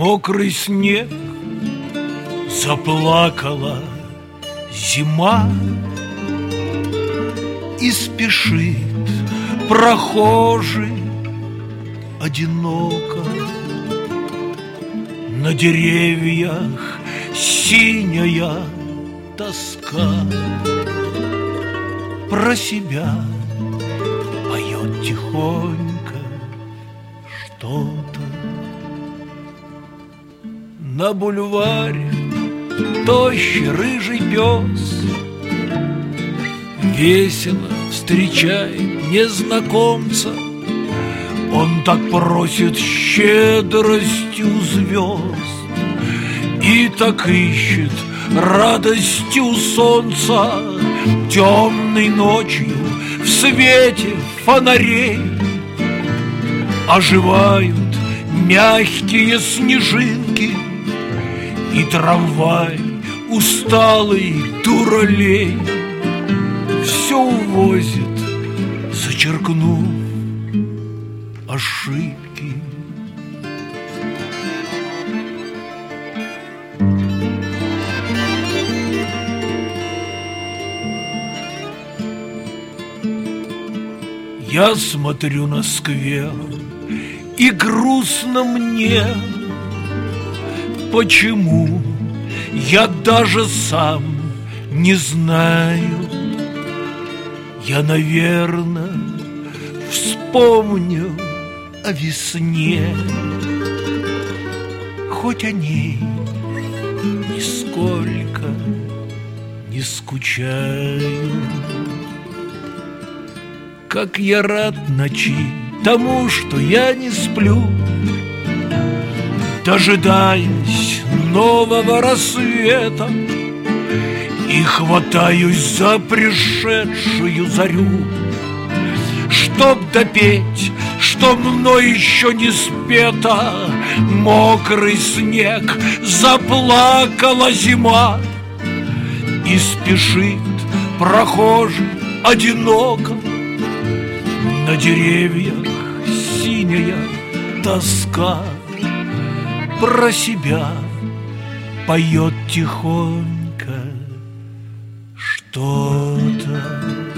мокрый снег, заплакала зима, и спешит прохожий одиноко. На деревьях синяя тоска, про себя поет тихонько что-то. На бульваре тощий рыжий пес весело встречает незнакомца. Он так просит щедростью звезд и так ищет радостью солнца. Темной ночью в свете фонарей оживают мягкие снежинки, и трамвай усталый дуралей все увозит, зачеркнув ошибки. Я смотрю на сквер, и грустно мне. Почему? Я даже сам не знаю. Я, наверное, вспомню о весне, хоть о ней нисколько не скучаю. Как я рад ночи тому, что я не сплю, дожидаясь нового рассвета, и хватаюсь за пришедшую зарю, чтоб допеть, что мной еще не спето. Мокрый снег, заплакала зима, и спешит прохожий одиноко. На деревьях синяя тоска, про себя поет тихонько что-то.